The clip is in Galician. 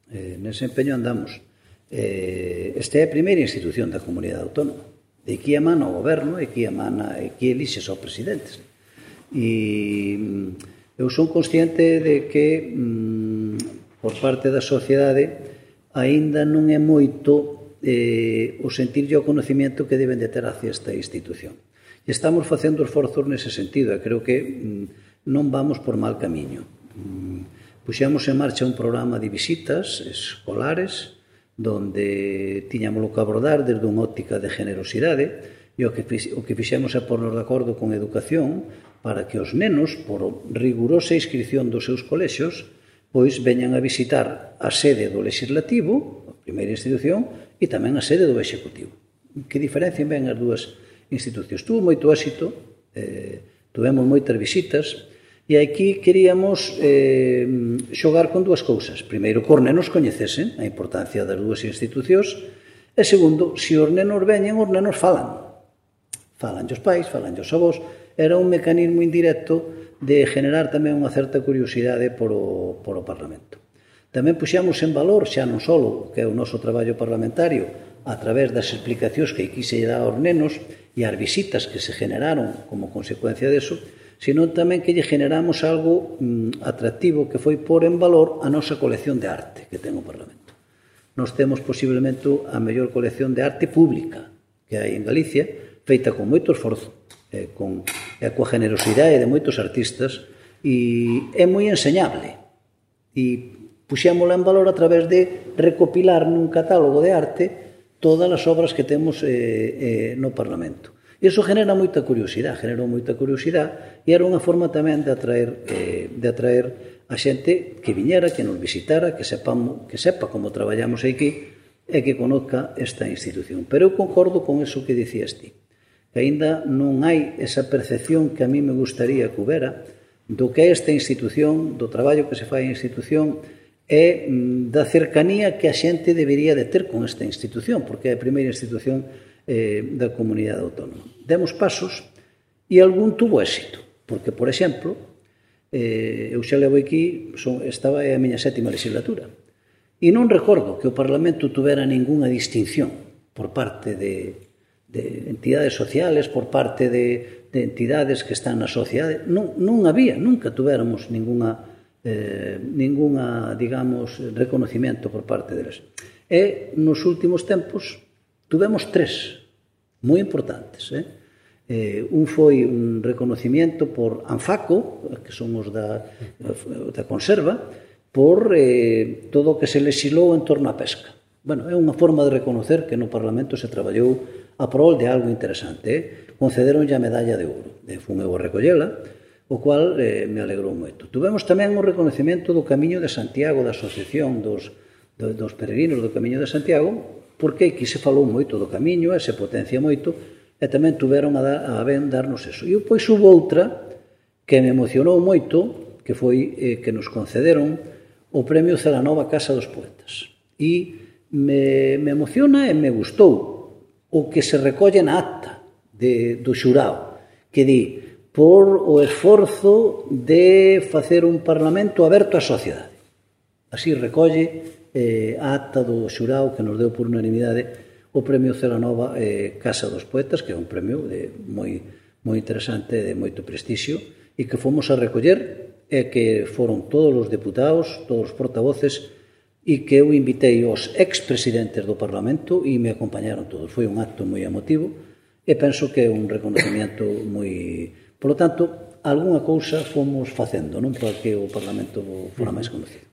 Nese empeño andamos. Esta é a primeira institución da comunidade autónoma. De aquí emana o goberno, e aquí elixes ao presidente. E eu son consciente de que por parte da sociedade aínda non é moito o sentirlle o conocimiento que deben de ter hacia esta institución. E estamos facendo esforzos nese sentido, e creo que non vamos por mal camiño. Puxemos en marcha un programa de visitas escolares donde tiñamos que abordar desde unha óptica de generosidade, e o que fixemos é pornos de acordo con educación para que os nenos, por rigurosa inscripción dos seus colexios, pois veñan a visitar a sede do legislativo, a primeira institución, e tamén a sede do executivo. Que diferencian ben as dúas institucións. Tuvo moito éxito, tuvemos moitas visitas, e aquí queríamos xogar con dúas cousas. Primeiro, que os nenos coñecesen a importancia das dúas institucións, e segundo, se os nenos veñen, os nenos falan. Falan os pais, falan os avós. Era un mecanismo indirecto de generar tamén unha certa curiosidade por o Parlamento. Tamén puxamos en valor, xa non só que é o noso traballo parlamentario, a través das explicacións que aquí se dá aos nenos e as visitas que se generaron como consecuencia deso, sino tamén que lle generamos algo atractivo que foi pôr en valor a nosa colección de arte que ten o Parlamento. Nós temos posiblemente a mellor colección de arte pública que hai en Galicia, feita con moito esforzo, coa generosidade de moitos artistas, e é moi enseñable. E puxémola en valor a través de recopilar nun catálogo de arte todas as obras que temos no Parlamento. Iso genera moita curiosidade, e era unha forma tamén de atraer a xente que viñera, que nos visitara, que sepa como traballamos aquí e que conozca esta institución. Pero eu concordo con eso que dicías ti, que aínda non hai esa percepción que a mí me gustaría que houbera do que é esta institución, do traballo que se fai en institución e da cercanía que a xente debería de ter con esta institución, porque é a primeira institución da comunidade autónoma. Demos pasos e algún tuvo éxito, porque, por exemplo, eu xa levo aquí, estaba a miña 7ª legislatura, e non recordo que o Parlamento tuvera ningunha distinción por parte de entidades sociales, por parte de entidades que están na sociedade. Non había, nunca tuveramos ningunha, digamos, reconocimiento por parte deles. E nos últimos tempos tuvemos 3 moi importantes. Un foi un reconocimiento por Anfaco, que son os da conserva, por todo o que se legislou en torno á pesca. Bueno, é unha forma de reconocer que no Parlamento se traballou a prol de algo interesante. Concederonlle a medalla de ouro. Fun eu a recollela, o cual me alegrou moito. Tuvemos tamén o reconocimiento do Camiño de Santiago, da Asociación dos Peregrinos do Camiño de Santiago, porque aquí se falou moito do Camiño e se potencia moito, e tamén tuveron a ben darnos eso. E pois hubo outra que me emocionou moito, que foi que nos concederon o Premio Celanova Casa dos Poetas. E me emociona e me gustou o que se recolle na acta do xurado, que di por o esforzo de facer un parlamento aberto á sociedade. Así recolle a acta do xurado que nos deu por unanimidade o Premio Celanova Casa dos Poetas, que é un premio moi interesante, de moito prestixio, e que fomos a recoller, e que foron todos os deputados, todos os portavoces, e que eu invitei os expresidentes do Parlamento e me acompañaron todos. Foi un acto moi emotivo e penso que é un reconocimiento moi... Por lo tanto, algunha cousa fomos facendo, non, para que o Parlamento fora máis conocido.